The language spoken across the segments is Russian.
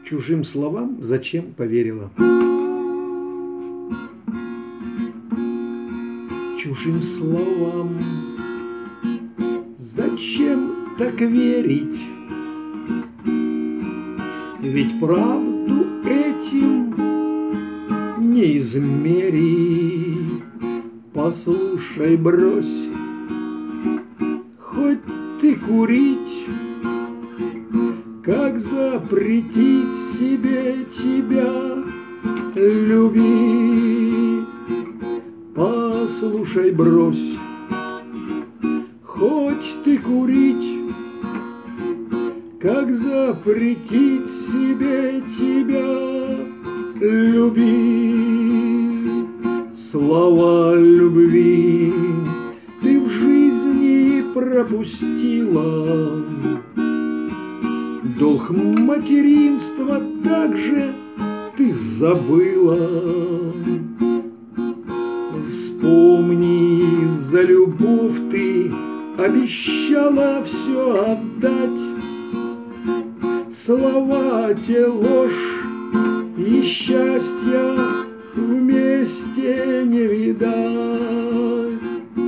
Чужим словам зачем поверила? Чужим словам зачем так верить? Ведь правду этим не измерить. Послушай, брось, хоть ты курить, как запретить себе тебя любить? Послушай, брось, хоть ты курить, как запретить себе тебя любить? Слова любви ты в жизни пропустила, долг материнства также ты забыла. Вспомни, за любовь ты обещала все отдать. Слова те ложь и счастья вместе не видать.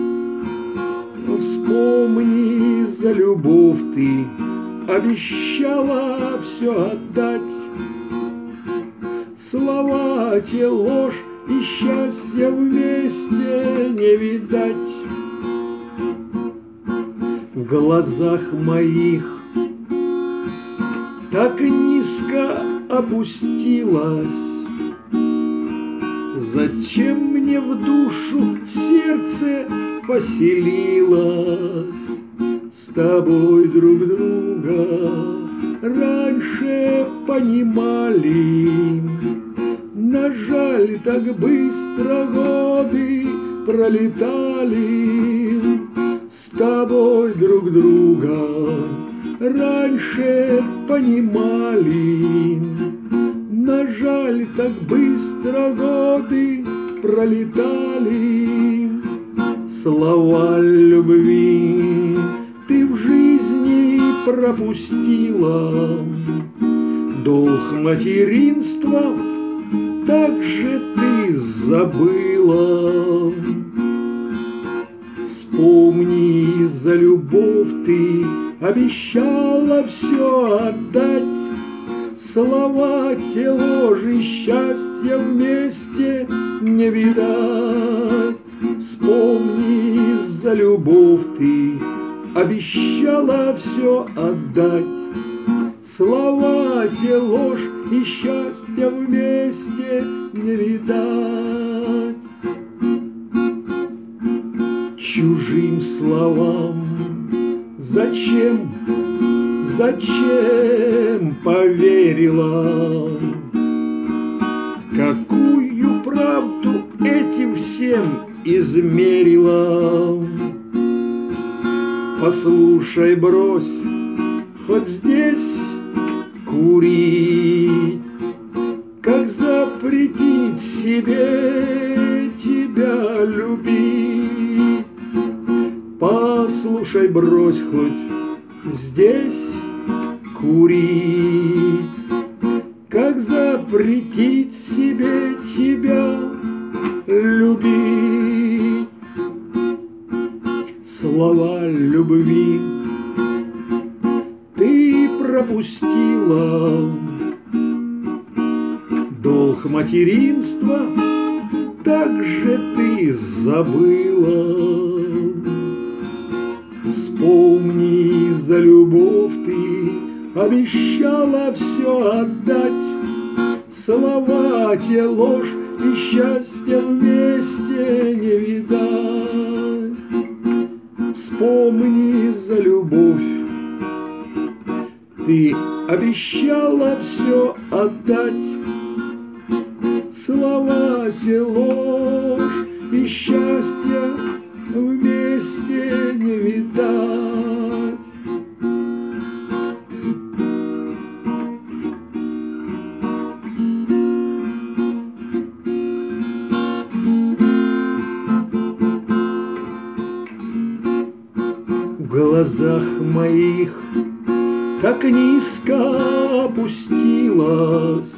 Вспомни, за любовь ты обещала все отдать. Слова те ложь и счастья вместе не видать. В глазах моих так низко опустилась. Зачем мне в душу, в сердце поселилась? С тобой друг друга раньше понимали, но жаль, так быстро годы пролетали. С тобой друг друга раньше понимали, но жаль, так быстро годы пролетали. Слова любви ты в жизни пропустила, долг материнства также ты забыла. Вспомни, за любовь ты обещала все отдать. Слова те ложь и счастья вместе не видать. Вспомни, за любовь ты обещала все отдать. Слова те ложь и счастья вместе не видать. Чужим словам зачем поверила? Какую правду этим всем измерила? Послушай, брось, хоть здесь курить, как запретить себе тебя любить? Послушай, брось, хоть здесь курить, как запретить себе тебя любить? Слова любви ты пропустила, долг материнства также ты забыла. Вспомни, за любовь ты обещала все отдать. Слова те ложь и счастья вместе не видать. Вспомни, за любовь ты обещала все отдать. Слова те ложь и счастья вместе не видать. В глазах моих так низко опустилась.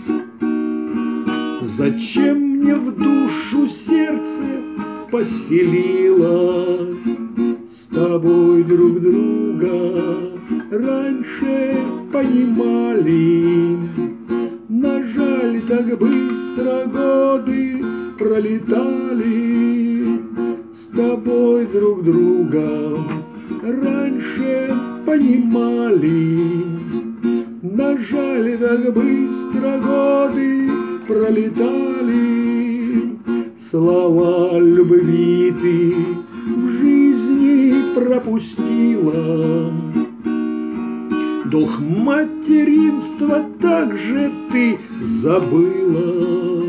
Зачем мне в душу сердце поселилось? С тобой друг друга раньше понимали, но жаль, так быстро годы пролетали. С тобой друг друга раньше понимали, но жаль, так быстро годы пролетали. Слова любви ты в жизни пропустила, долг материнства также ты забыла.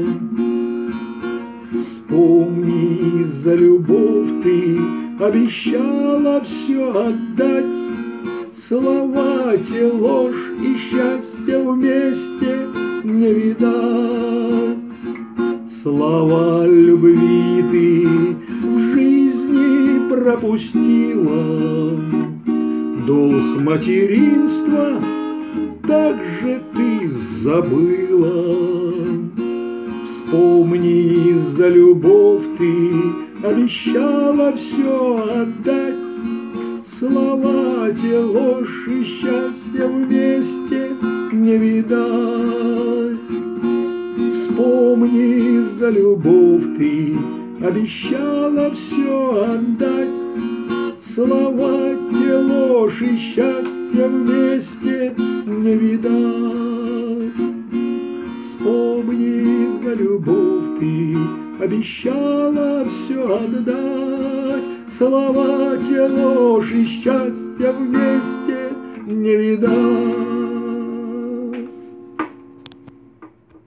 Вспомни, за любовь ты обещала все отдать. Слова те ложь и счастья вместе не видать. Слова любви ты в жизни пропустила, долг материнства также ты забыла. Вспомни, за любовь ты обещала все отдать. Слова те ложь и счастья вместе не видать. Вспомни, за любовь ты обещала все отдать. Слова те ложь и счастья вместе не видать. Вспомни, за любовь ты обещала все отдать. Слова те ложь и счастья вместе не видать.